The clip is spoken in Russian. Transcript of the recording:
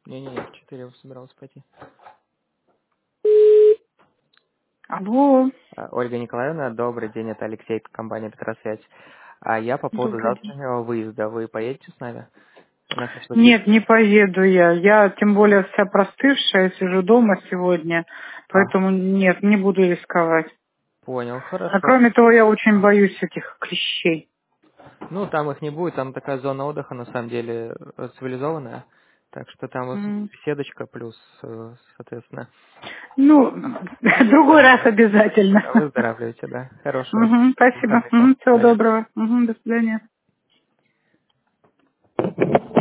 Не-не-не, в 4 собирался пойти. Алло, Ольга Николаевна, добрый день, это Алексей, компания «Петросвязь». А я по поводу добрый день. завтрашнего выезда. Вы поедете с нами на шашлыки? Нет, не поеду я. Я тем более вся простывшая, сижу дома сегодня, А, поэтому нет, не буду рисковать. понял, А хорошо. кроме того, я очень боюсь этих клещей. Ну, там их не будет, там такая зона отдыха, на самом деле, цивилизованная. Так что там вот М. беседочка плюс, соответственно, Ну, другой раз обязательно. выздоравливаете, да. Хорошего. Мгм, спасибо. Выходных вам. До Всего свидания. доброго. Мгм, до свидания.